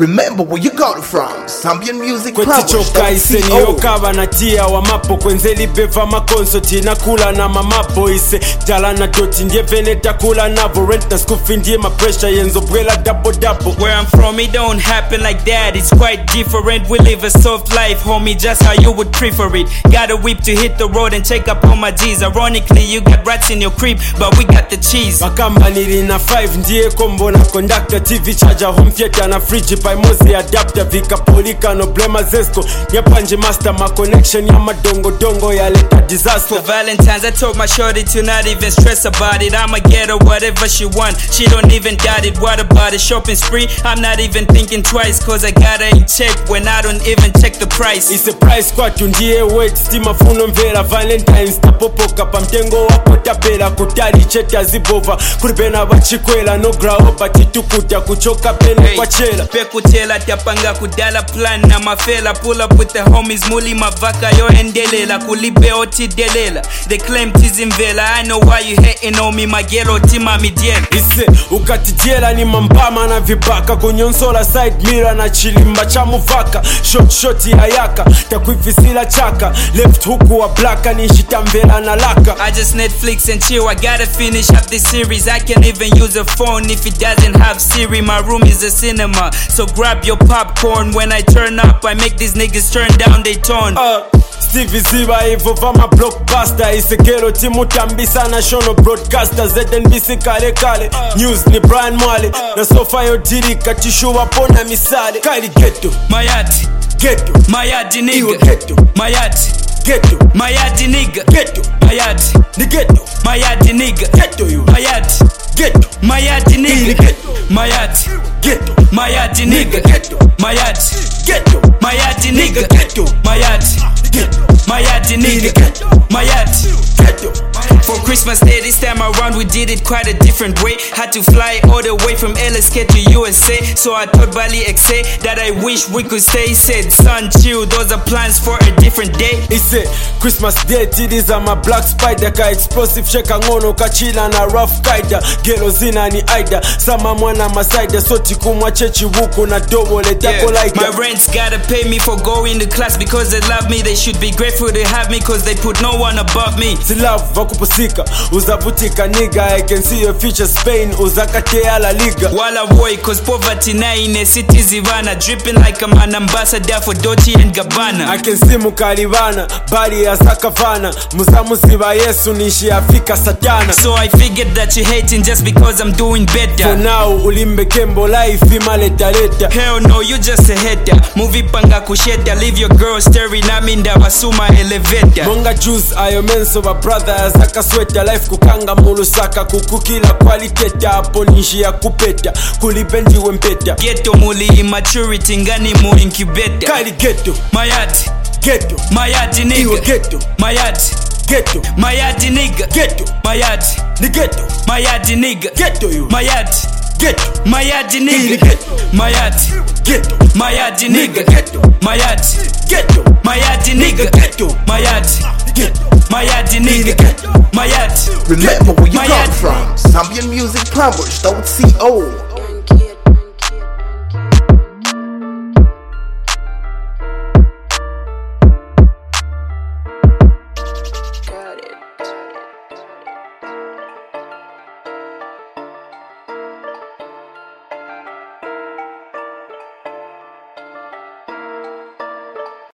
Remember where you got it from. Zambian Music Kwetichoka iseni yokaba na tia wa mapo kwenzeli beva makonsoti na kula na mamapo ise jala na doti ndiye veneta kula navo rent na skufi ndiye ma pressure yenzo bwela double. Where I'm from it don't happen like that, it's quite different. We live a soft life, homie, just how you would prefer it. Got a whip to hit the road and check up on my G's. Ironically you got rats in your crib, but we got the cheese. Bakamba nili na 5 ndiye kombo na conductor, TV charger, home theater na fridge by Mozi adapter. Vika polika no blema zesko nyapanje master, my connection ya madongo dongo ya leta disaster. For Valentine's I told my shorty to not even stress about it. I'ma get her whatever she want, she don't even doubt it. What about a shopping spree? I'm not even thinking twice, cause I got her in check when I don't even check the price. It's a price kwatu ndiye wait stima funo mvera Valentine's tapopoka pa mtengo wako tapela kutali cheta zibova kuribena bachikwela no graoba titukuta kuchoka pene kwa chela pekutela tapanga kudala plan na mafela pull up with the homies muli mavaka yo endelela kulibe oti delela they claim tizimvela. I know why you hating on me magero tima midiel ise ukatijela ni mambama na vibaka kunyonsola side mirror na chilimba cha muvaka shot ya yaka takuifisila chaka left huku wa blaka ni shitamvela na laka. I just Netflix and chill, I gotta finish up this series. I can't even use a phone if it doesn't have Siri. My room is a cinema, so grab your popcorn. When I turn up I make these niggas turn down they tone. Stevie Ziva evo vama blockbuster isekero timu tambisa na shono broadcaster ZNBC kale kale news ni Brian Mwale na sofa yo diri katishu wapona misale kali ghetto Mayati ghetto Mayati nigga ghetto Mayati ghetto Mayati nigga ghetto Mayati ni ghetto Mayati nigga ghetto you Mayati ghetto Mayati nigga ghetto Mayati ghetto Mayati nigga ghetto Mayati ghetto Mayati nigga ghetto Mayati ghetto Mayati nigga ghetto Mayati ghetto. For Christmas Day this time around we did it quite a different way. Had to fly all the way from LSK to USA, so I told Bali XA that I wish we could stay. Said son chill, those are plans for a different day. He said Christmas Day titties are my black spider ka explosive sheka ngono kachila na rough kaida gelo zina ni aida sama mwana masaida soti kumwa chechi wuku na dobo le tako like my rents gotta pay me for going to class because they love me. They should be grateful to have me cause they put no one above me. Si love vakupusika uzavutika nigga, I can see your future Spain uzakatea La Liga wala boy cause poverty na ine city zivana dripping like I'm an ambassador for Dolce and Gabbana. I can see mukaribana bali ya sakavana muzamu ziva Yesu nishi Afrika satana. So I figured that you hating just because I'm doing better. For now ulimbe kembo life imaleta leta. Hell no, you just a hater. Movie panga kusheta, leave your girl staring at me nda wasuma elevator. Monga juice ayo menso wa brother azaka sweater life kukanga mulusaka kukukila qualiteta hapo nishi ya kupeta kulibendi wempeta. Ghetto muli immaturity ngani mu incubator. Kali ghetto Mayati ghetto Mayati nigga ghetto Mayati ghetto Mayati nigga ghetto Mayati ni ghetto Mayati nigga ghetto you Mayati ghetto Mayati nigga ghetto Mayati ghetto Mayati nigga ghetto Mayati ghetto Mayati nigga ghetto Mayati ghetto Mayati nigga Mayati. Remember where you got it from. Zambian Music Plumbers.co